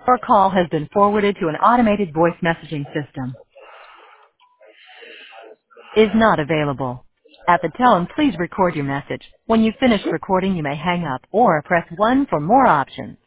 Your call has been forwarded to an automated voice messaging system. Is not available. At the tone, please record your message. When you've finished recording, you may hang up or press 1 for more options.